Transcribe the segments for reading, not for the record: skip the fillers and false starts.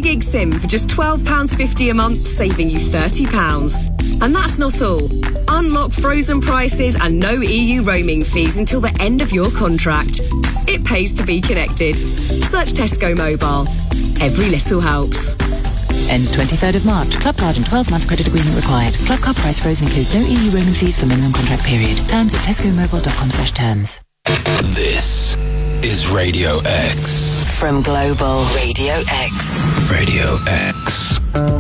gig SIM for just £12.50 a month, saving you £30. And that's not all. Unlock frozen prices and no EU roaming fees until the end of your contract. It pays to be connected. Search Tesco Mobile. Every little helps. Ends 23rd of March. Club card and 12-month credit agreement required. Club card price frozen includes no EU roaming fees for minimum contract period. Terms at tescomobile.com/terms. This is Radio X. From Global Radio X. Radio X.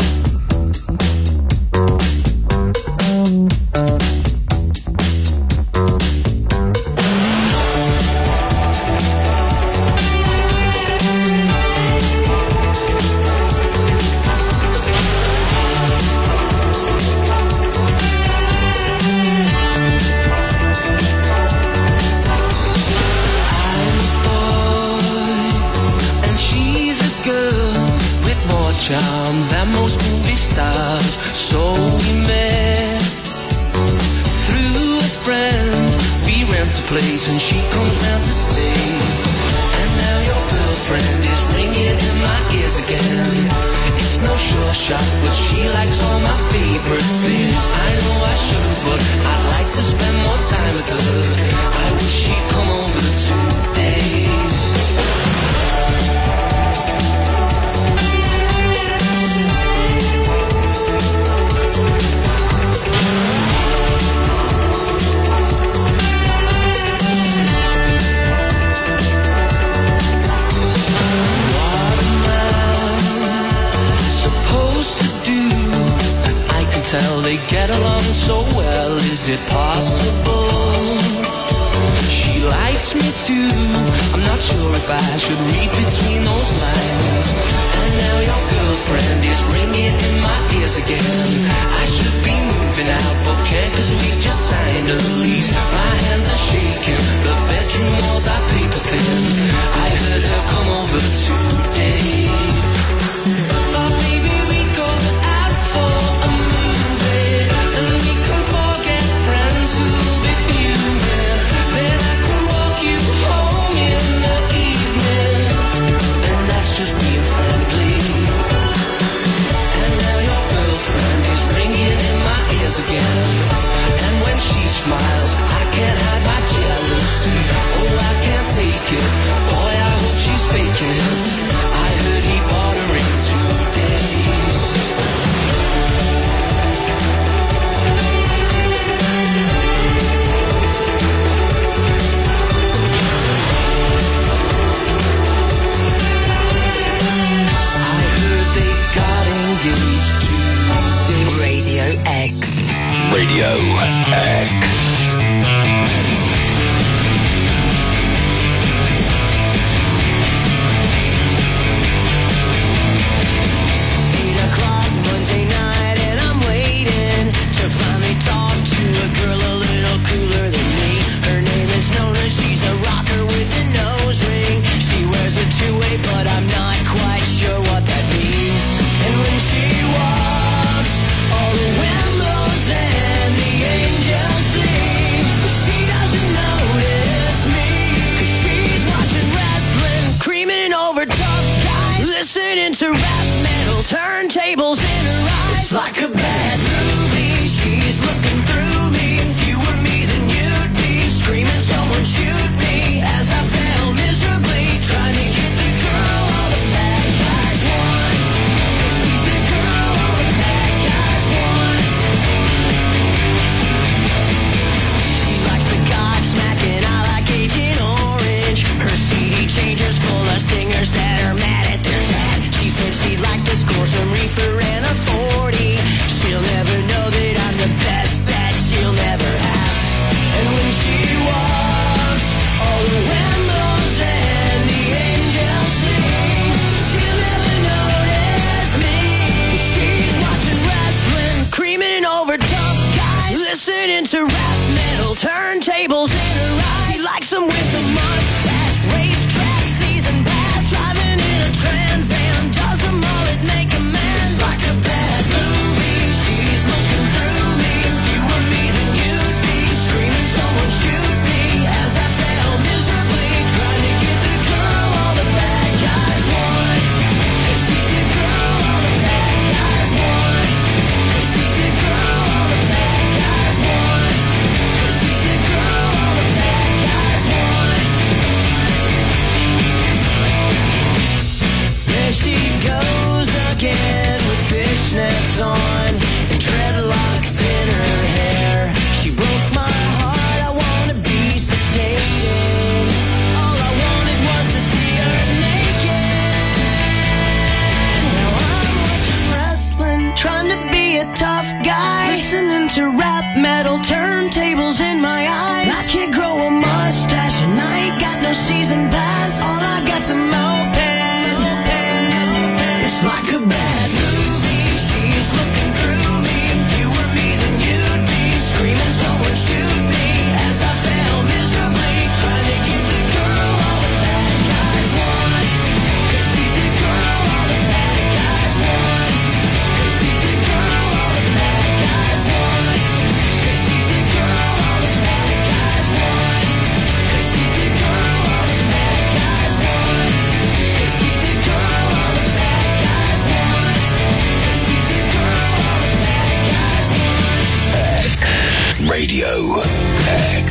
Charm than most movie stars, so we met through a friend. We rent a place and she comes round to stay. And now your girlfriend is ringing in my ears again. It's no sure shot, but she likes all my favorite things. I know I shouldn't, but I'd like to spend more time with her. I wish she'd come over today. Tell they get along so well, is it possible? She likes me too, I'm not sure if I should read between those lines. And now your girlfriend is ringing in my ears again. I should be moving out, but can't cause we just signed a lease. My hands are shaking, the bedroom walls are paper thin. I heard her come over today. Thought maybe we'd go out for a movie, and we can forget friends who'll be fuming. Then I could walk you home in the evening, and that's just being friendly. And now your girlfriend is ringing in my ears again. And when she smiles, I can't hide my jealousy. Oh, I can't take it. Boy, I hope she's faking it. I heard he bought a ring today. Radio X. Radio X. Monday night and I'm waiting to finally talk to a girl a little cooler than me. Her name is Nona, she's a rocker with a nose ring. She wears a two-way, but I'm not quite sure what that means. And when she walks, all the wind blows and the angels sing. She doesn't notice me, 'cause she's watching wrestling, creaming over tough guys, listening to rap metal, turntables in her eyes. It's like a bad movie, she's looking through me. If you were me, then you'd be screaming, someone shoot me, as I fail miserably, trying to get the girl all the bad guys want. 'Cause she's the girl all the bad guys want. She likes the Godsmack and I like Agent Orange. Her CD changes full of singers that are mad at their dad. She said she'd like to score some reefer and a 40. She'll never know that I'm the best that she'll never have. And when she walks, all the wind blows and the angels sing. She'll never notice me, 'cause she's watching wrestling, creaming over tough guys, listening to rap metal, turntables in her eyes. She likes them with a mustache, racetrack season pass, driving in a Trans Am, does them all it make a man. It's like tough guy, listening to rap metal, turntables in my eyes. I can't grow a mustache and I ain't got no season pass. All I got's a mouth pen. It's like a bad movie. She's looking through me. If you were me, then you'd be screaming, someone shoot me. As I fail miserably, trying to keep the girl all the bad guys want. 'Cause he's the girl all the bad guys want. 'Cause he's the girl all the bad guys want. 'Cause he's the girl all the bad guys want. 'Cause he's the girl all the bad guys want. 'Cause he's the girl all the bad guys want. 'Cause he's the girl all the bad guys want. Radio X.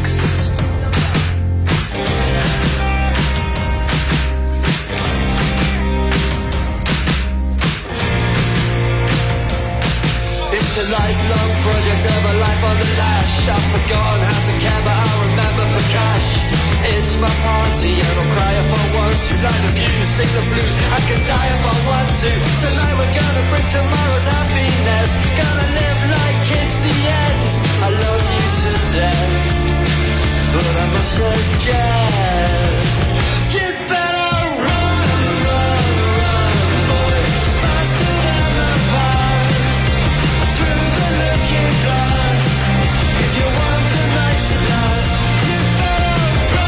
It's a lifelong project of a life on the lash. I've forgotten how to care, but I'll remember for cash. It's my party and I'll cry if I want to. Light the views, sing the blues, I can die if I want to. Tonight we're gonna bring tomorrow's happiness. Gonna live like it's the end. I love you to death, but I must suggest you'd better run, boy, faster than the bus. Through the looking glass, if you want the night to last, you better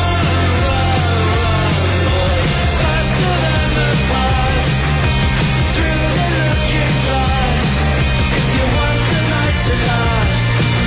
run, boy, faster than the bus. Through the looking glass, if you want the night to last.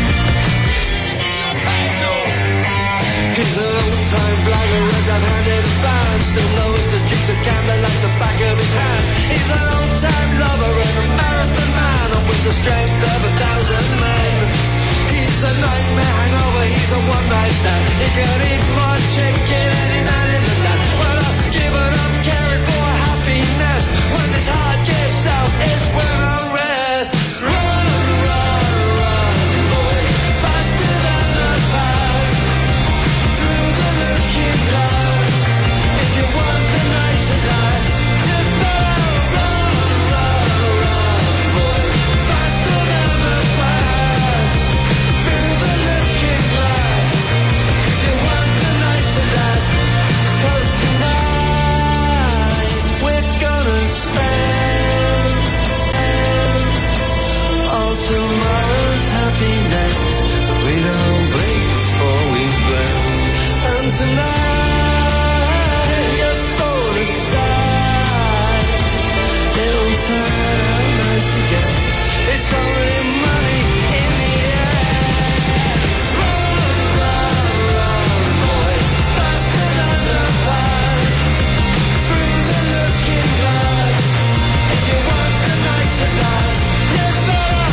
He's an old-time blagger, words I've handed his band. Still knows the streets of Camden like the back of his hand. He's an old-time lover and a marathon man, and with the strength of 1,000 men. He's a nightmare hangover, he's a one-night stand. He could eat more chicken any man in the land. Well, I've given up caring for happiness. When this heart gives out is when I rest. Run, boy, faster than the past. Through the looking glass, if you want the night to last, you better run, boy, faster than the past. Through the looking glass, if you want the night to last. 'Cause tonight we're gonna spend all tomorrow's happiness. We don't break before we burn. And tonight your soul aside, it'll turn nice again. It's only money in the air. Run, boy, faster than the past. Through the looking glass, if you want the night to last, you better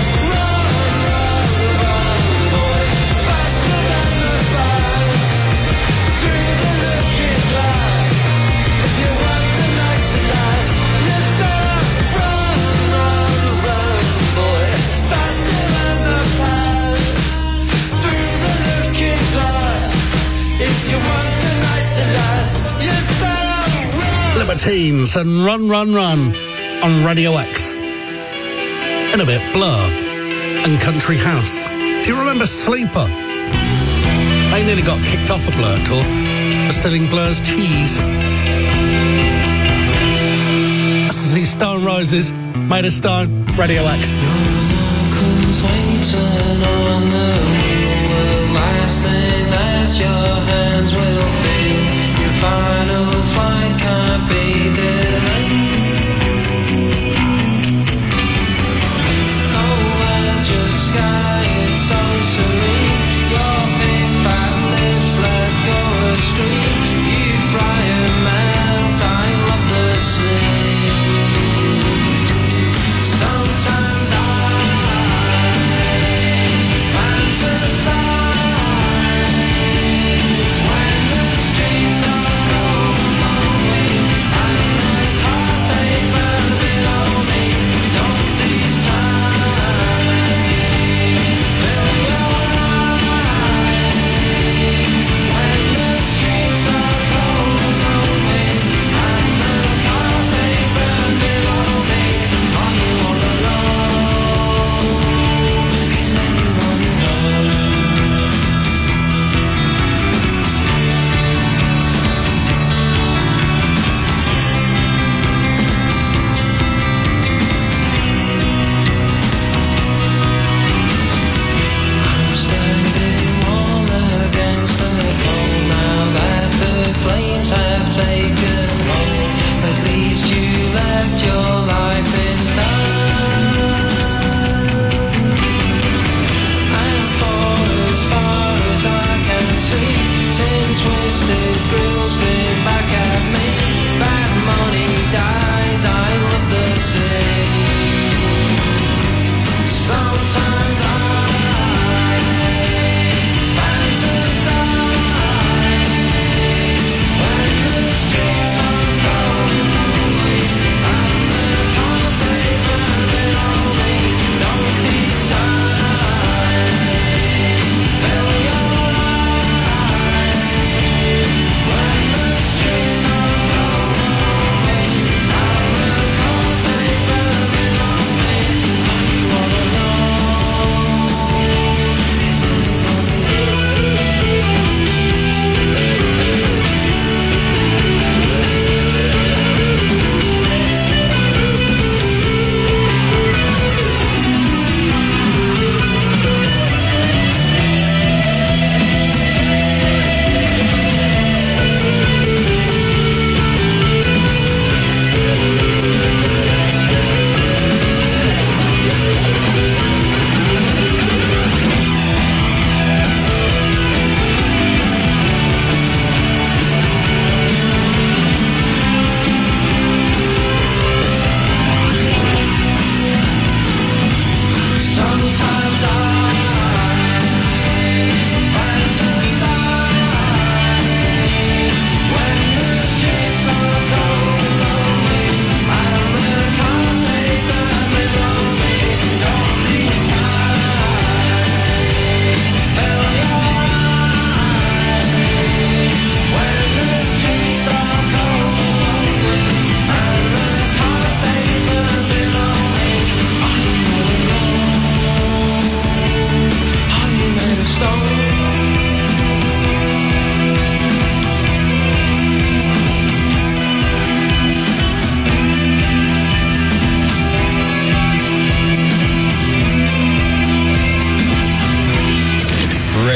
run, boy, faster than the past. Through the looking glass, if you want the night to last, you better run, boy, faster than the past. Through the looking glass, if you want the night to last, you better run. Libertines and Run on Radio X. In a bit, Blur and Country House. Do you remember Sleeper? They nearly got kicked off a Blur tour for stealing Blur's cheese. This is these Stone Roses, Made of Stone, Radio X. Last thing that your hands will feel, your final flight can't be delayed. Oh, let your sky is so serene, your big fat lips let go of streams. You fly him out, I love the sea. Sometimes I fantasize when the streets are cold, lonely.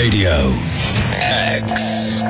Radio X.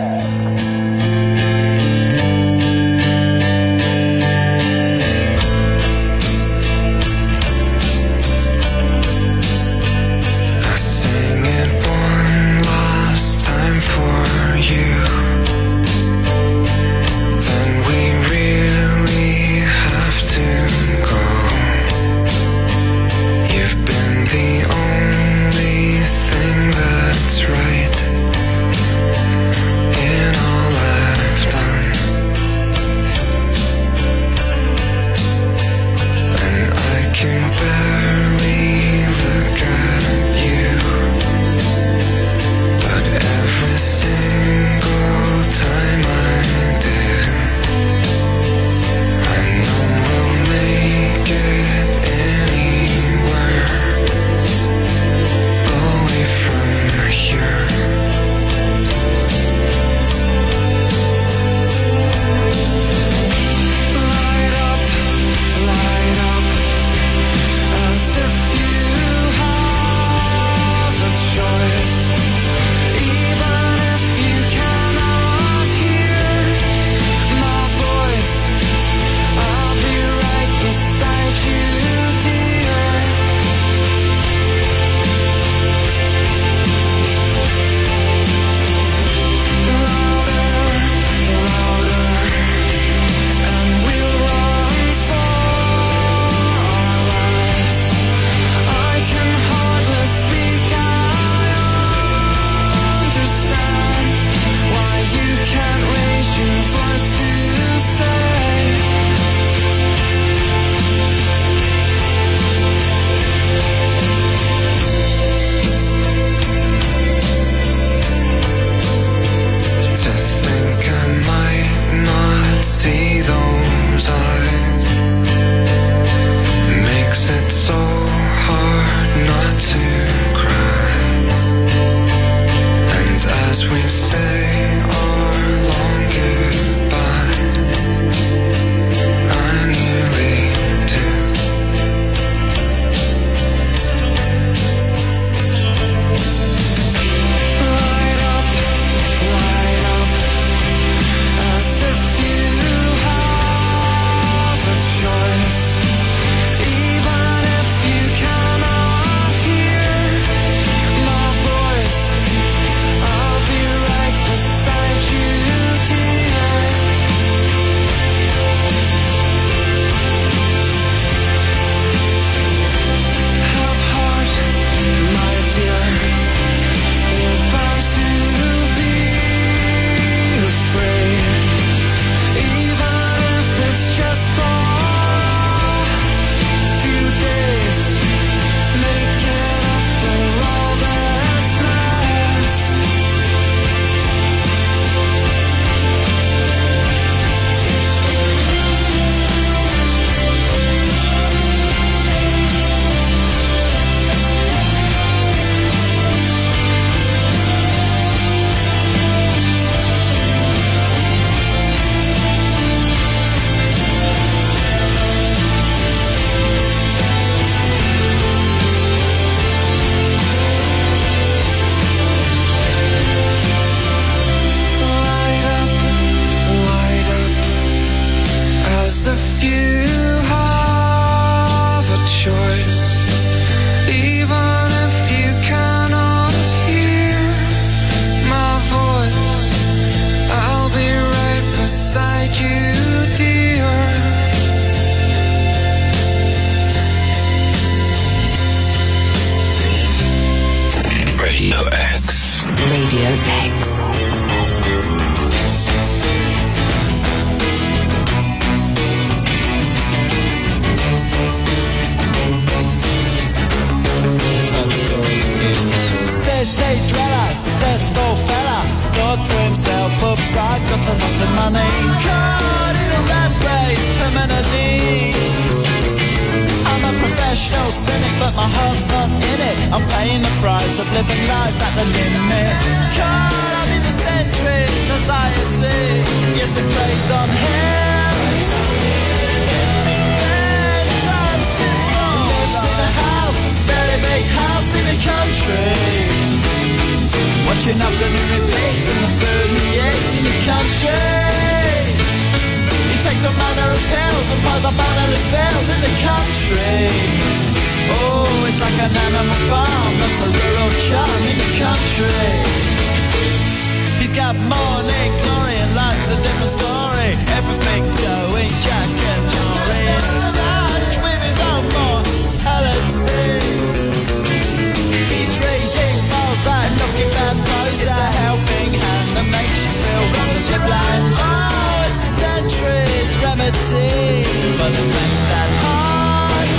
When Watching afternoon repeats and the food he eats in the country. He takes a manner of pills and piles up analyst spells in the country. Oh, it's like an animal farm, that's a rural charm in the country. He's got morning glory and life's a different story. Everything's going Jack and Jory in touch with his own mortality. He's reading Mozart, looking bad prose. It's a helping hand that makes you feel wonderfully blind. Oh, it's a century's remedy for the fact that heart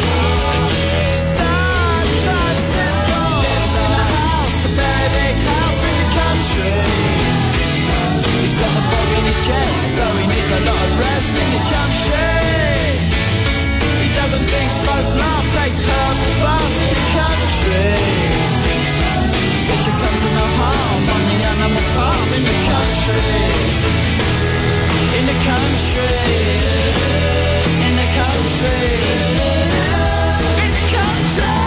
start tricycle. Lives in a house, a very big house in the country. He's got a fog in his chest, so he needs a lot of rest in the country. He doesn't drink, smoke, laugh, takes herbal baths in the country. Fish should come to no harm on the animal farm in the country. In the country. In the country. In the country.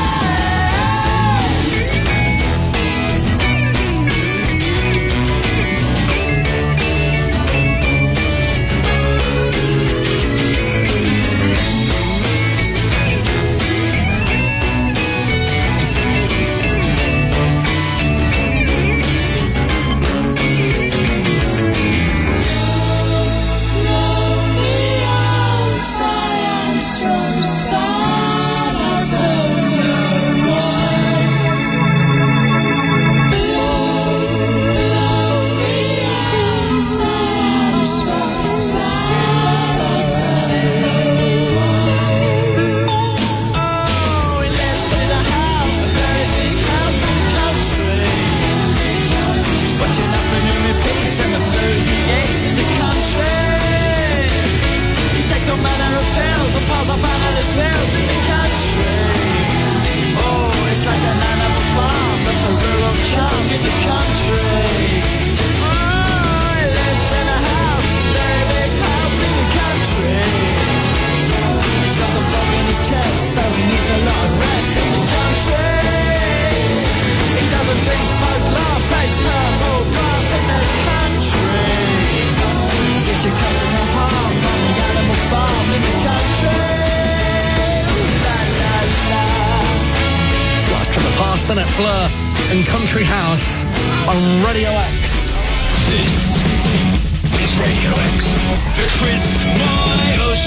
Blur and Country House on Radio X. This is Radio X, the Chris Miles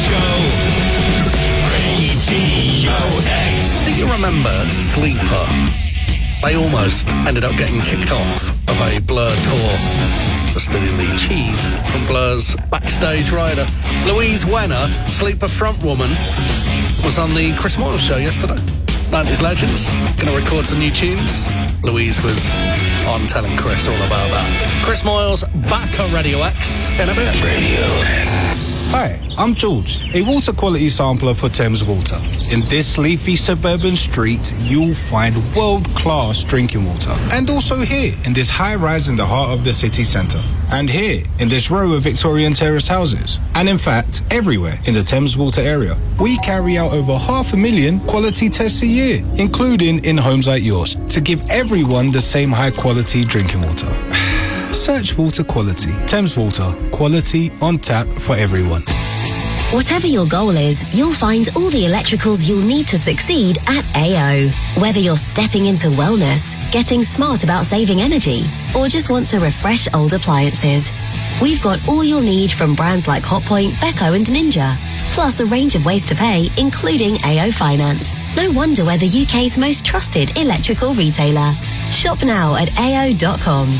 Show. Radio X. Do you remember Sleeper? They almost ended up getting kicked off of a Blur tour for stealing the cheese from Blur's backstage rider. Louise Wenner, Sleeper frontwoman, was on the Chris Miles Show yesterday. 90s Legends, going to record some new tunes. Louise was on telling Chris all about that. Chris Miles back on Radio X in a bit. Radio X. Hi, I'm George, a water quality sampler for Thames Water. In this leafy suburban street, you'll find world-class drinking water. And also here, in this high-rise in the heart of the city centre. And here, in this row of Victorian terrace houses. And in fact, everywhere in the Thames Water area. We carry out over 500,000 quality tests a year, including in homes like yours, to give everyone the same high-quality drinking water. Search water quality. Thames Water. Quality on tap for everyone. Whatever your goal is, you'll find all the electricals you'll need to succeed at AO. Whether you're stepping into wellness, getting smart about saving energy, or just want to refresh old appliances, we've got all you'll need from brands like Hotpoint, Beko and Ninja. Plus a range of ways to pay, including AO Finance. No wonder we're the UK's most trusted electrical retailer. Shop now at AO.com.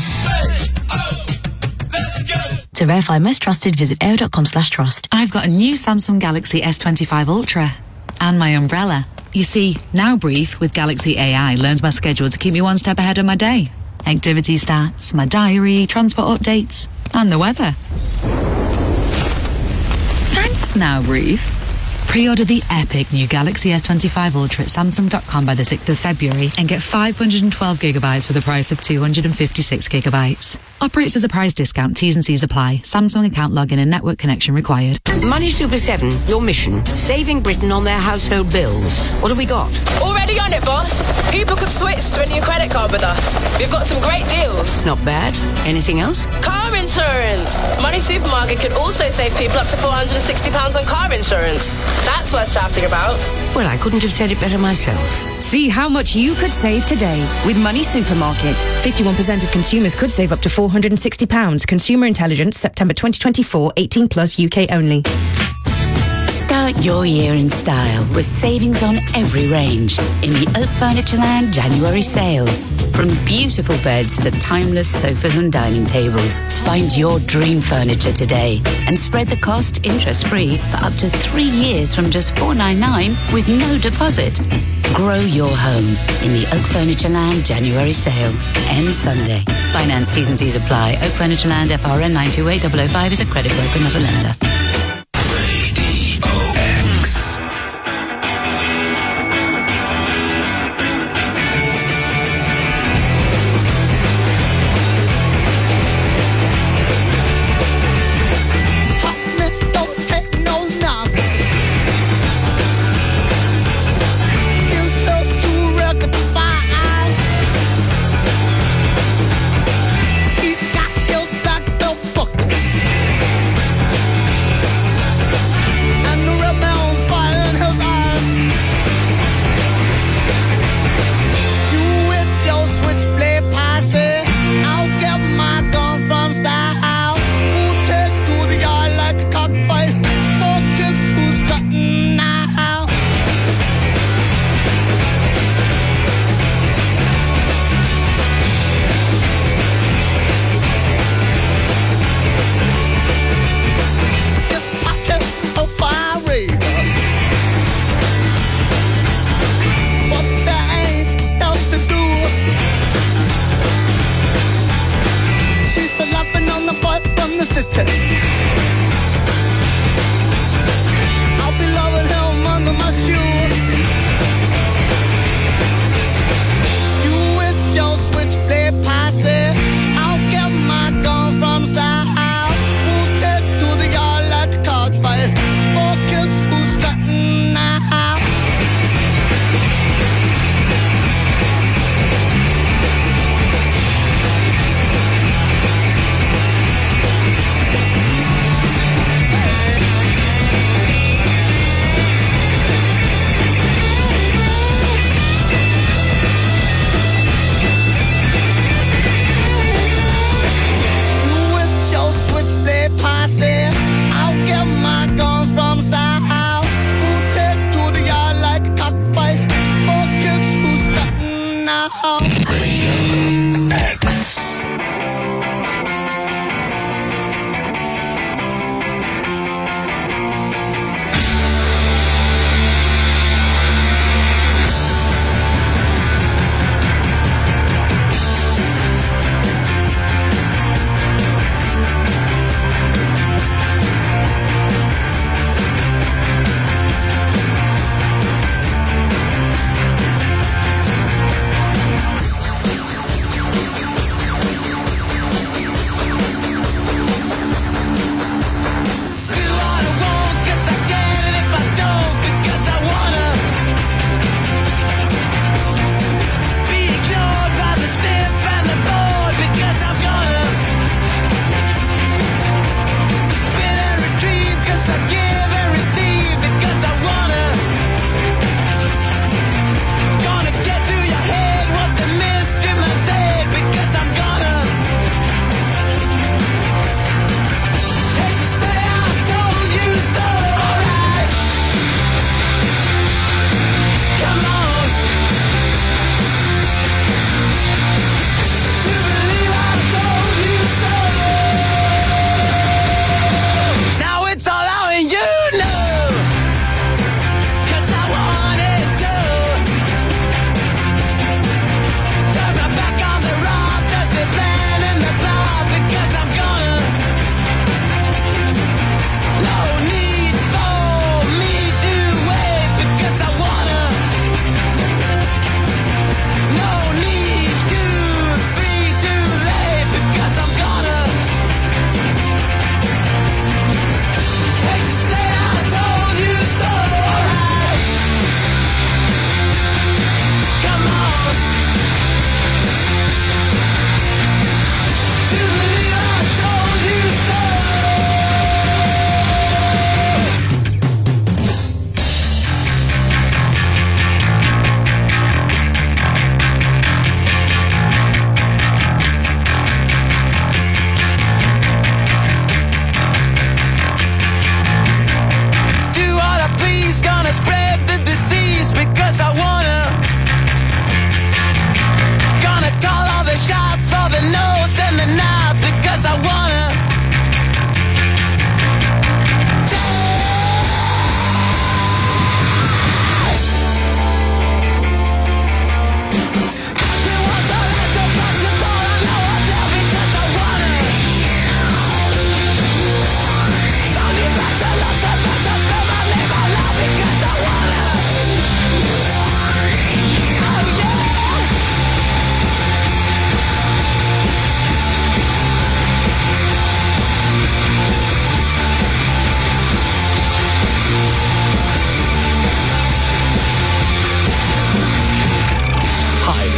To verify most trusted, visit AO.com/trust. I've got a new Samsung Galaxy S25 Ultra and my umbrella. You see, Now Brief with Galaxy AI learns my schedule to keep me one step ahead of my day. Activity stats, my diary, transport updates, and the weather. Thanks, Now Brief. Pre-order the epic new Galaxy S25 Ultra at Samsung.com by the 6th of February and get 512 gigabytes for the price of 256 gigabytes. Operates as a price discount. T's and C's apply. Samsung account login and network connection required. Money Super 7, your mission, saving Britain on their household bills. What have we got? Already on it, boss. People could switch to a new credit card with us. We've got some great deals. Not bad. Anything else? Car insurance. Money Supermarket could also save people up to £460 on car insurance. That's worth shouting about. Well, I couldn't have said it better myself. See how much you could save today with Money Supermarket. 51% of consumers could save up to £460. Consumer Intelligence, September 2024, 18 plus UK only. Start your year in style with savings on every range in the Oak Furnitureland January sale. From beautiful beds to timeless sofas and dining tables, find your dream furniture today and spread the cost interest-free for up to 3 years from just $499 with no deposit. Grow your home in the Oak Furnitureland January sale. Ends Sunday. Finance T's and C's apply. Oak Furnitureland FRN 928005 is a credit broker, not a lender.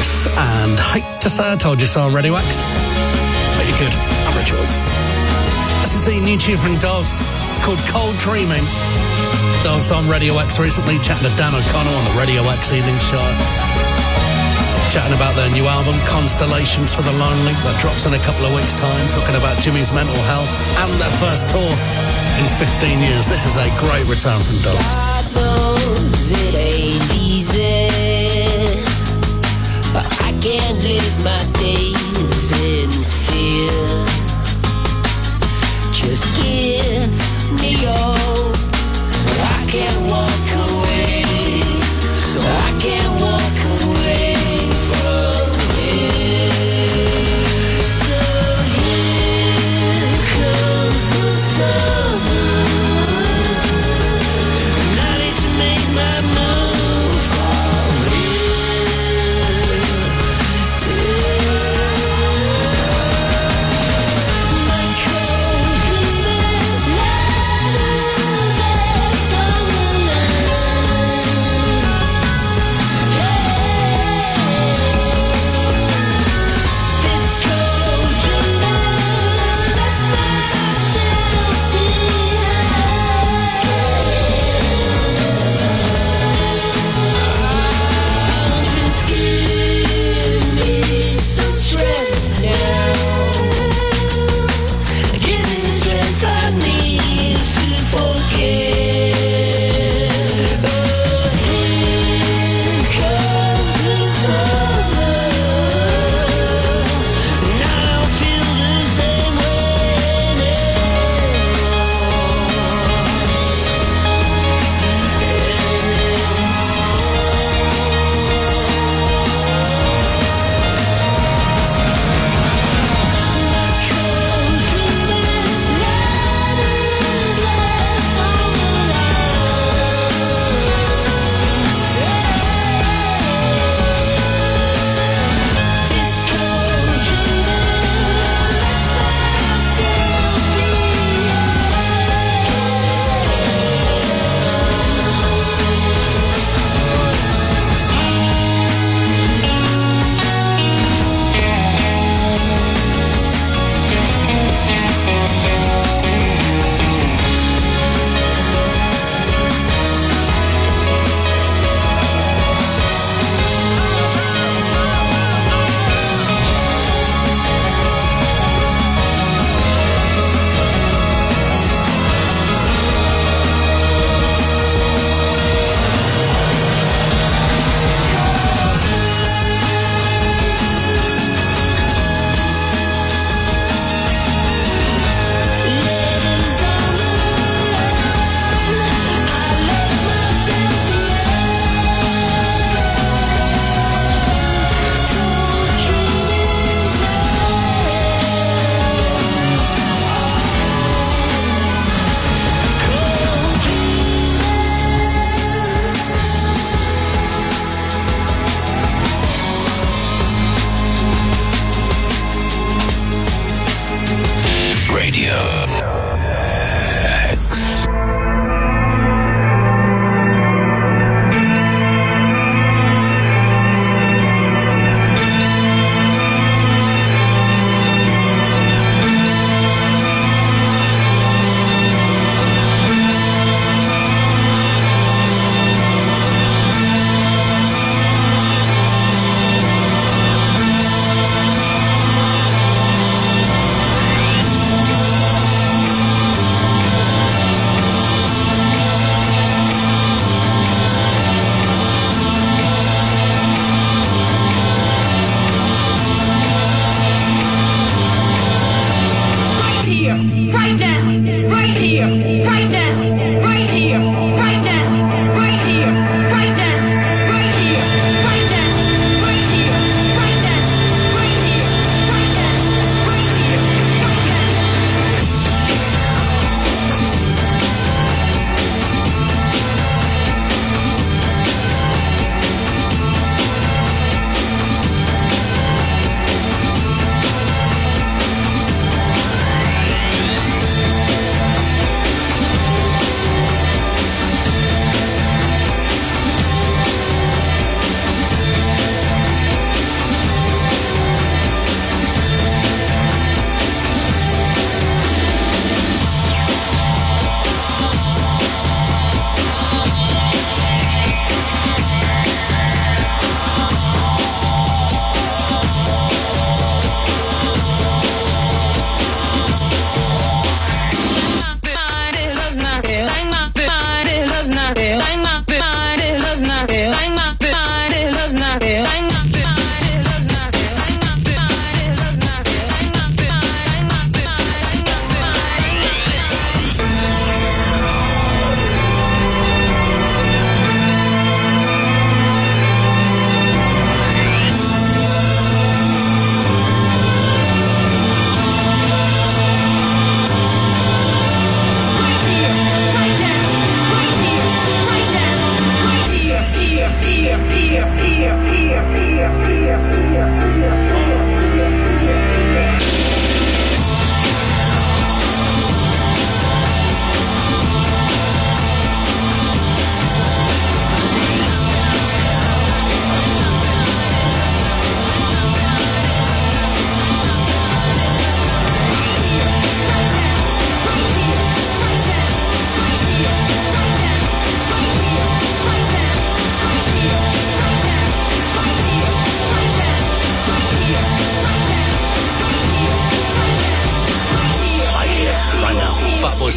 Chris, and hate to say I told you so on Radio X, but you're good. I'm Rituals. This is the new tune from Doves. It's called Cold Dreaming. Doves on Radio X recently, chatting to Dan O'Connell on the Radio X Evening Show. Chatting about their new album, Constellations for the Lonely, that drops in a couple of weeks' time, talking about Jimmy's mental health and their first tour in 15 years. This is a great return from Doves. God knows it ain't easy, but I can't live my days in fear. Just give me hope, so I can walk away, so I can walk away from here. So here comes the summer, and I need to make my move from here.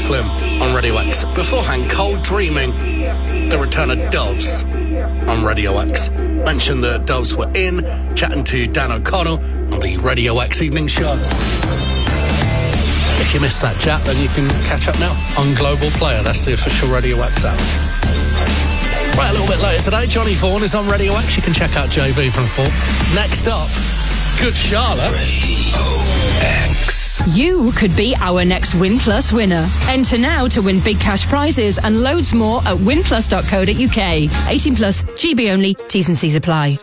Slim on Radio X. Beforehand, Cold Dreaming, the return of Doves on Radio X. Mentioned that Doves were in, chatting to Dan O'Connell on the Radio X Evening Show. If you missed that chat, then you can catch up now on Global Player. That's the official Radio X app. Right, a little bit later today, Johnny Vaughan is on Radio X. You can check out JV from 4. Next up, Good Charlotte. Radio X. You could be our next Win Plus winner. Enter now to win big cash prizes and loads more at winplus.co.uk. 18 plus, GB only, T's and C's apply.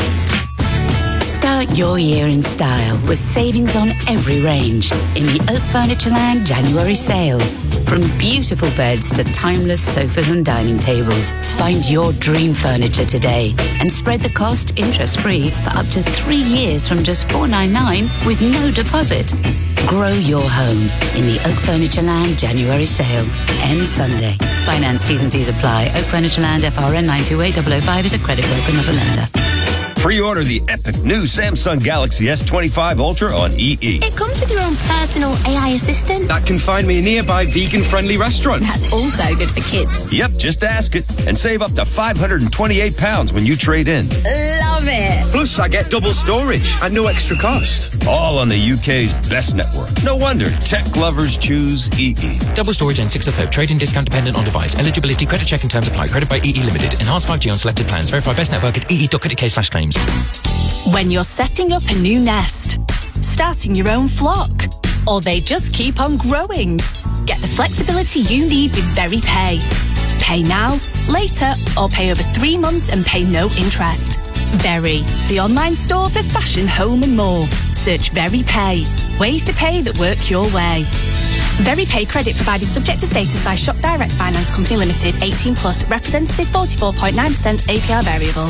Start your year in style with savings on every range in the Oak Furnitureland January sale. From beautiful beds to timeless sofas and dining tables, find your dream furniture today and spread the cost interest-free for up to 3 years from just $499 with no deposit. Grow your home in the Oak Furnitureland January sale. Ends Sunday. Finance T's and C's apply. Oak Furnitureland FRN 928005 is a credit broker, not a lender. Pre-order the epic new Samsung Galaxy S25 Ultra on EE. It comes with your own personal AI assistant That can find me a nearby vegan-friendly restaurant. that's also good for kids. Yep, just ask it. And save up to £528 when you trade in. Love it. Plus, I get double storage at no extra cost. All on the UK's best network. No wonder tech lovers choose EE. Double storage and 6th of Feb. Trade-in discount dependent on device. Eligibility, credit check and terms apply. Credit by EE Limited. Enhanced 5G on selected plans. Verify best network at ee.co.uk/claims. When you're setting up a new nest, starting your own flock, or they just keep on growing, get the flexibility you need with VeryPay. Pay now, later, or pay over 3 months and pay no interest. Very, the online store for fashion, home and more. Search VeryPay. Ways to pay that work your way. VeryPay credit provided subject to status by Shop Direct Finance Company Limited, 18 plus, representative 44.9% APR variable.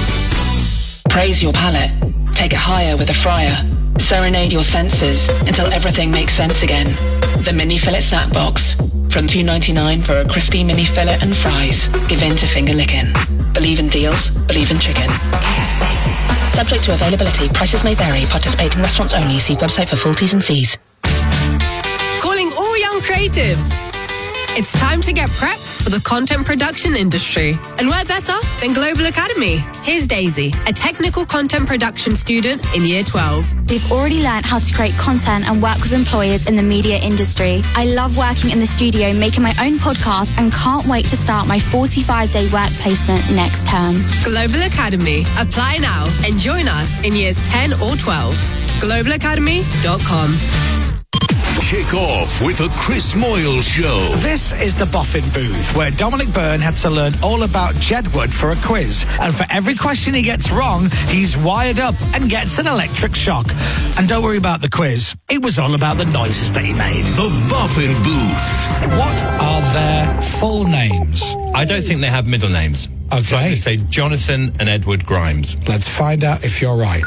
Praise your palate. Take it higher with a fryer. Serenade your senses until everything makes sense again. The Mini Fillet Snack Box. From $2.99 for a crispy mini fillet and fries. Give in to finger licking. Believe in deals. Believe in chicken. KFC. Subject to availability. Prices may vary. Participating restaurants only. See website for full T's and C's. Calling all young creatives. It's time to get prepped for the content production industry. And where better than Global Academy? Here's Daisy, a technical content production student in Year 12. They've already learned how to create content and work with employers in the media industry. I love working in the studio, making my own podcast, and can't wait to start my 45-day work placement next term. Global Academy. Apply now and join us in Years 10 or 12. GlobalAcademy.com. Kick off with a Chris Moyle Show. This is the Boffin booth, where Dominic Byrne had to learn all about Jedward for a quiz. And for every question he gets wrong, he's wired up and gets an electric shock. And don't worry about the quiz. It was all about the noises that he made. The Boffin booth. What are their full names? I don't think they have middle names. Okay. So I'm going to say Jonathan and Edward Grimes. Let's find out if you're right.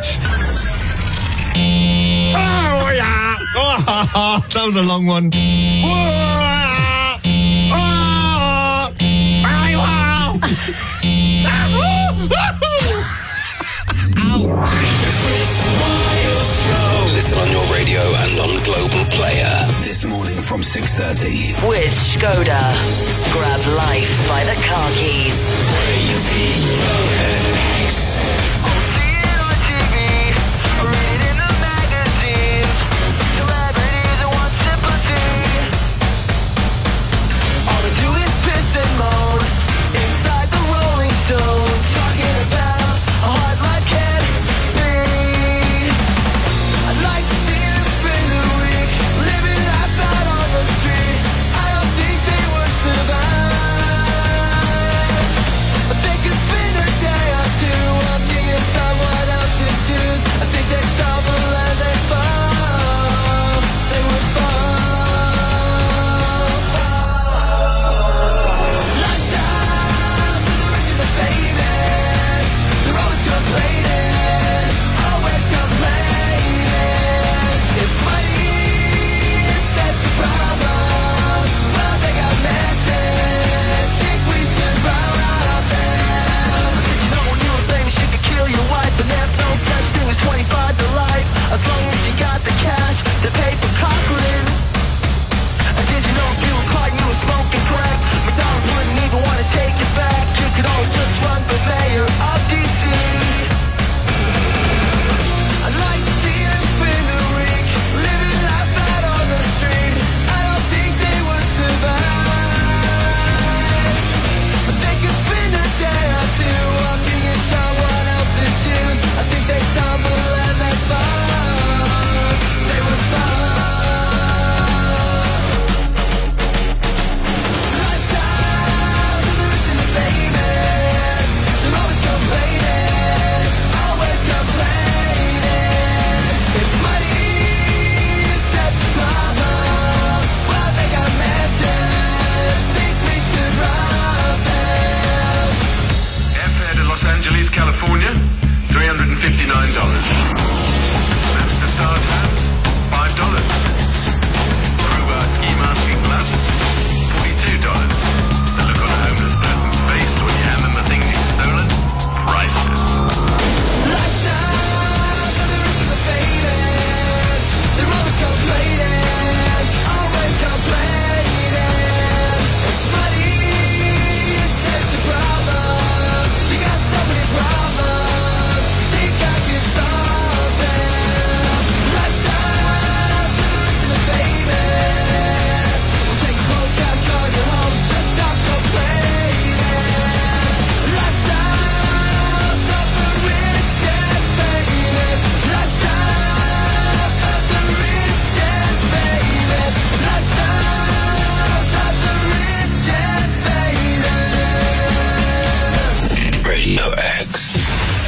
Oh, yeah. Oh, that was a long one. Listen on your radio and on Global Player. This morning from 6:30. With Skoda. Grab life by the car keys. They could spend a day or two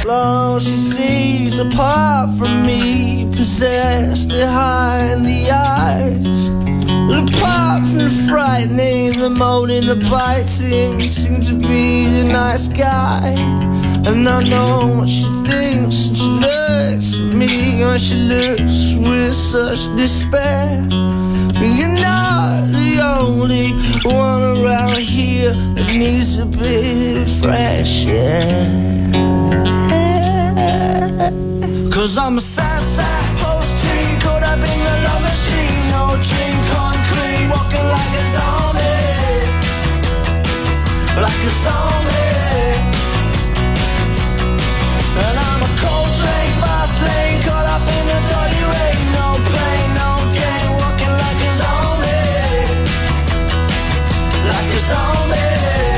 flow she sees apart from me, possessed behind the eyes. Apart from the frightening, the moaning, the biting, seems to be the nice guy. And I know what she thinks, and she looks at me, and she looks with such despair. You're not the only one around here that needs a bit of fresh air. 'Cause I'm a sad, sad post-teen, caught up in the love machine. No dream concrete, walking like a zombie. Like a zombie. And I'm a cold train, fast lane, caught up in the dirty rain. No pain, no gain, walking like a zombie. Like a zombie.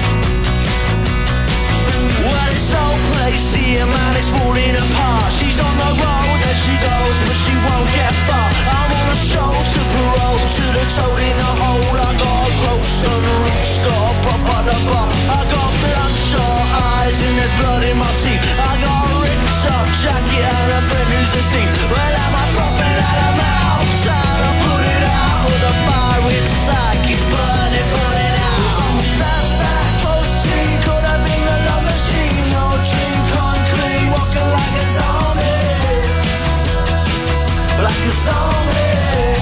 Well, it's so crazy, man, it's falling apart. She's on the road, there she goes, but she won't get far. I'm on a show to parole, to the toad in the hole. I got a gross on the roots, got a prop at the bar. I got bloodshot eyes and there's blood in my teeth. I got a ripped up jacket and a friend who's a thief. Well, am I popping out of mouth, trying to put it out, with the fire inside keeps burning, burning out. 'Cause I'm a sad, sad post-teen, caught up in the love machine. No dream concrete, walking like a zombie. Like a zombie.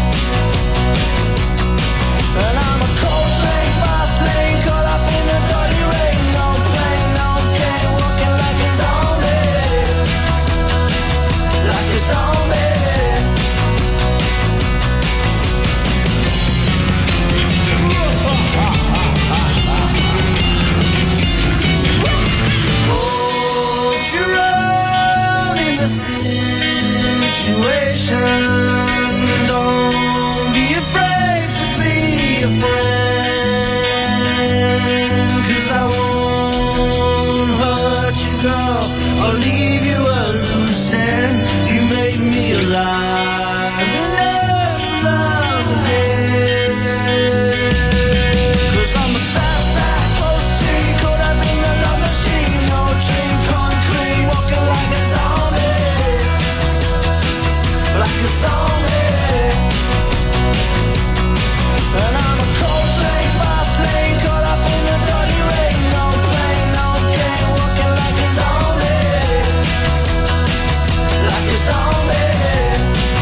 And I'm a cold train, fast lane, caught up in the dirty rain. No pain, no gain, walking like a zombie. Like a zombie. Hold your own in the situation. Don't be afraid to be a friend. 'Cause I won't hurt you, girl. I'll leave you a loose end. You made me alive enough to love again. 'Cause I'm a sad, sad post-teen, caught up in the love machine. No dream concrete, walking like a zombie. Like a zombie. And I'm a cold train, fast lane, caught up in the dirty rain. No pain, no gain, walking like a zombie. Like a zombie.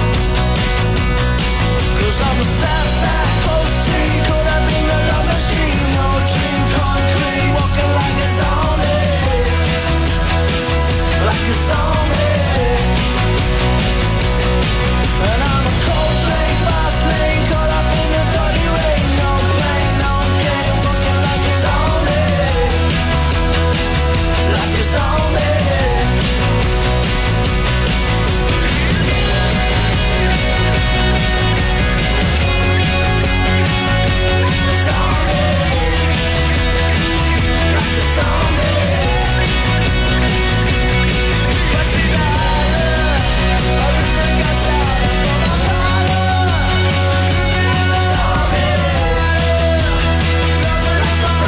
'Cause I'm a sad, sad post-teen, caught up in the love machine. No dream concrete, walking like a zombie. Like a zombie. And I'm a cold train, fast lane, caught up in the dirty rain. No pain, no gain, walking like a zombie. Like a zombie. Like a zombie. What's it like? Everything gets out of my power. Like a zombie. Like a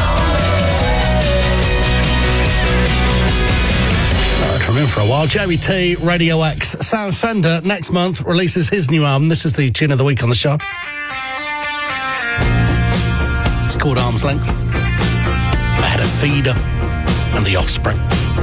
zombie. From in for a while, Jerry T, Radio X. Sam Fender next month releases his new album. This is the tune of the week on the show. It's called Arm's Length. Ahead of Feeder and The Offspring.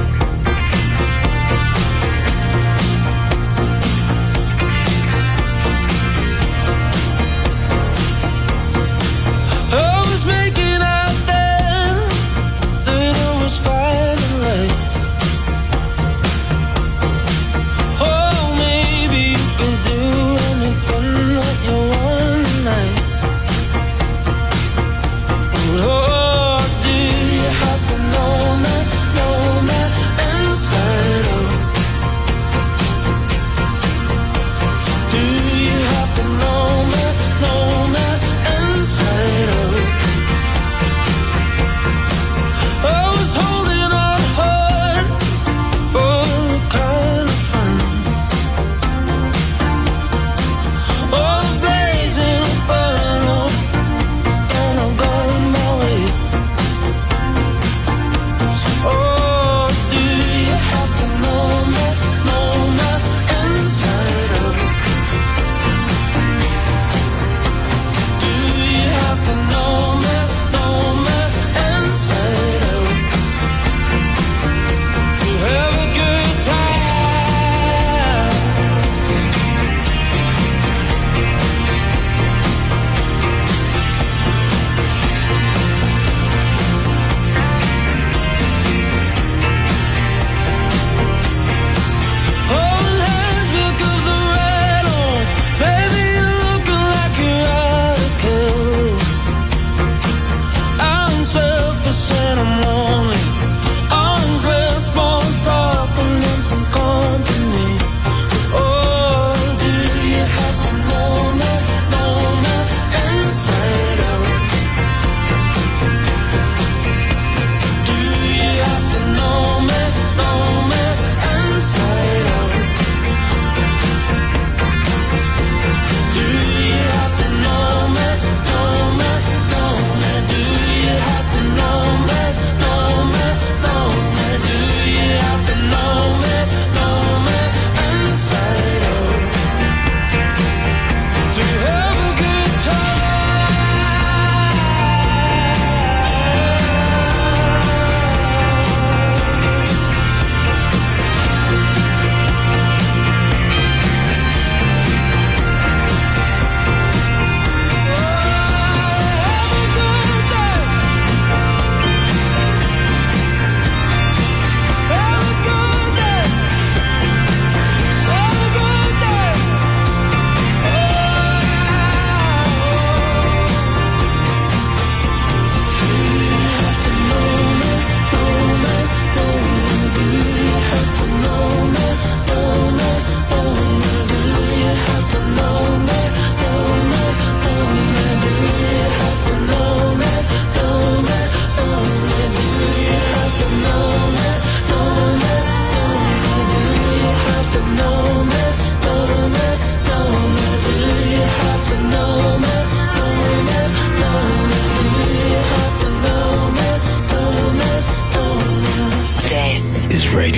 I was making out then that I was finally. Oh, maybe you can do anything that you want tonight. But oh, do you have to know me,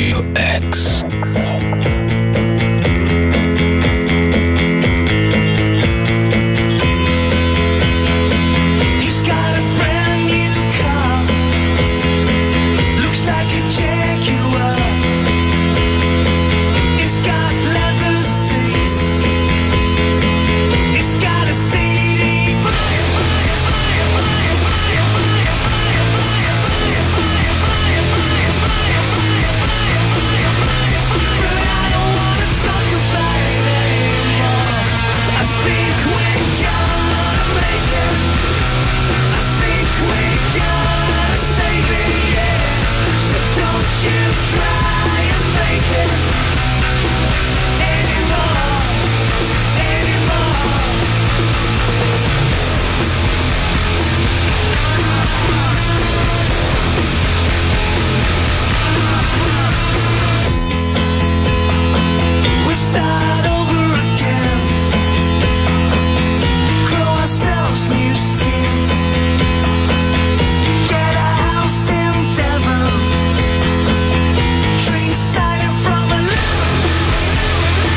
Radio X. He's got a brand new car. Looks like a Jaguar. It's got leather seats. It's got a CD player. But I don't wanna talk about it anymore. I think we're gonna make it. I think we're gonna save it, yeah. So don't you try and fake it anymore, anymore. We start over again. Grow ourselves new skin. Get a house in Devon. Drink cider from a lemon.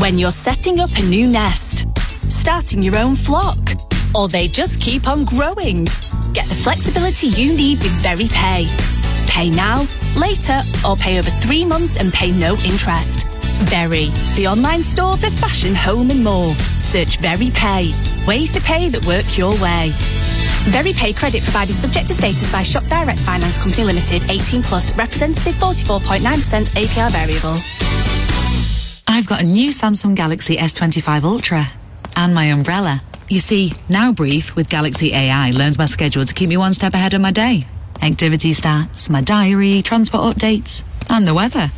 When you're setting up a new nest, starting your own flock, or they just keep on growing, get the flexibility you need with Very Pay. Pay now, later, or pay over 3 months and pay no interest. Very, the online store for fashion, home and more. Search Very Pay. Ways to pay that work your way. Very Pay credit provided subject to status by Shop Direct Finance Company Limited, 18 plus, representative 44.9% APR variable. I've got a new Samsung Galaxy S25 Ultra and my umbrella. You see, Now Brief with Galaxy AI learns my schedule to keep me one step ahead of my day. Activity stats, my diary, transport updates, and the weather.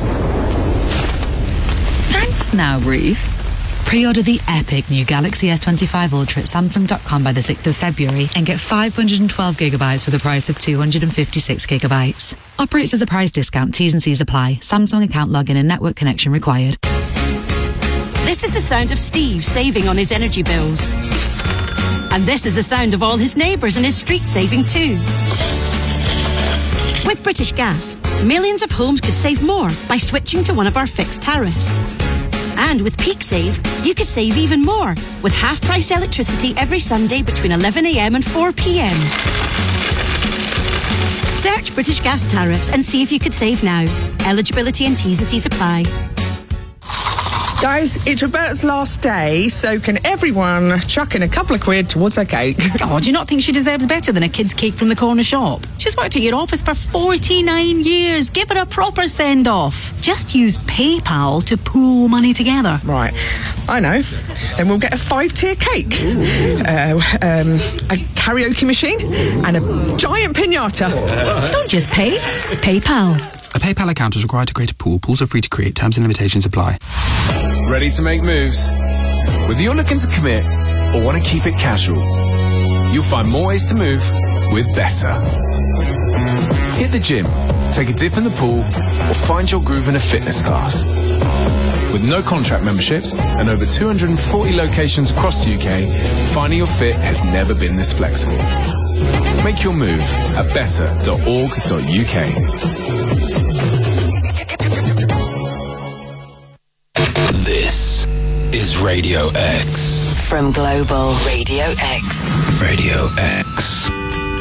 Thanks, Now Brief. Pre-order the epic new Galaxy S25 Ultra at Samsung.com by the 6th of February and get 512 gigabytes for the price of 256 gigabytes. Operates as a price discount. T's and C's apply. Samsung account login and network connection required. This is the sound of Steve saving on his energy bills. And this is the sound of all his neighbours and his street saving too. With British Gas, millions of homes could save more by switching to one of our fixed tariffs. And with Peak Save, you could save even more with half-price electricity every Sunday between 11 a.m. and 4 p.m. Search British Gas tariffs and see if you could save now. Eligibility and T's and C's apply. Guys, it's Roberta's last day, so can everyone chuck in a couple of quid towards her cake? Oh, do you not think she deserves better than a kid's cake from the corner shop? She's worked at your office for 49 years. Give her a proper send-off. Just use PayPal to pool money together. Right, I know. Then we'll get a 5-tier cake, a karaoke machine, and a giant piñata. Don't just pay. PayPal. A PayPal account is required to create a pool. Pools are free to create. Terms and limitations apply. Ready to make moves? Whether you're looking to commit or want to keep it casual, you'll find more ways to move with Better. Hit the gym, take a dip in the pool, or find your groove in a fitness class. With no contract memberships and over 240 locations across the UK, finding your fit has never been this flexible. Make your move at better.org.uk. This is Radio X. From Global Radio X. Radio X.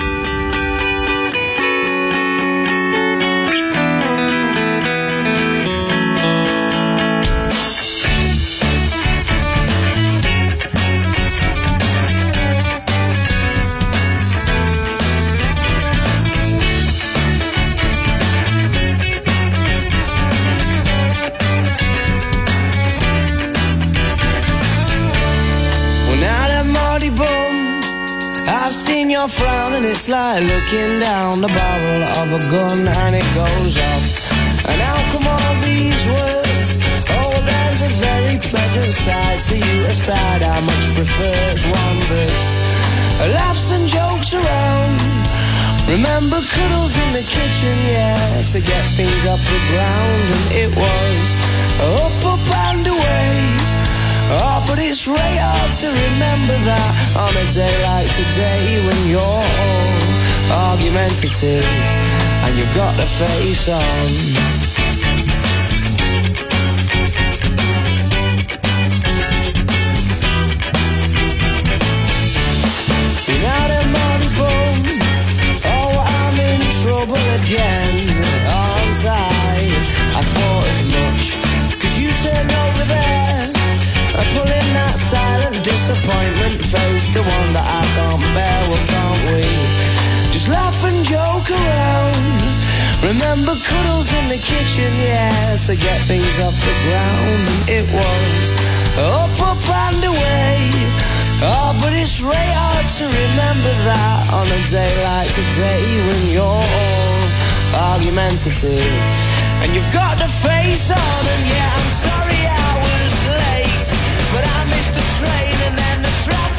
I've seen your frown and it's like looking down the barrel of a gun and it goes off. And how come all these words? Oh, there's a very pleasant side to you, a side I much prefer. It's one that's laughs and jokes around. Remember cuddles in the kitchen, yeah, to get things off the ground. And it was up and away. Oh, but it's really hard to remember that on a day like today when you're all argumentative and you've got the face on. Now the money boom, oh, I'm in trouble again, aren't I? I thought as much, 'cause you turned over there. I pull in that silent disappointment face, the one that I can't bear. Well, can't we just laugh and joke around? Remember cuddles in the kitchen, yeah, to get things off the ground. And it was up and away. Oh, but it's really hard to remember that on a day like today when you're all argumentative and you've got the face on. And yeah, I'm sorry I was late, but I missed the train and then the traffic.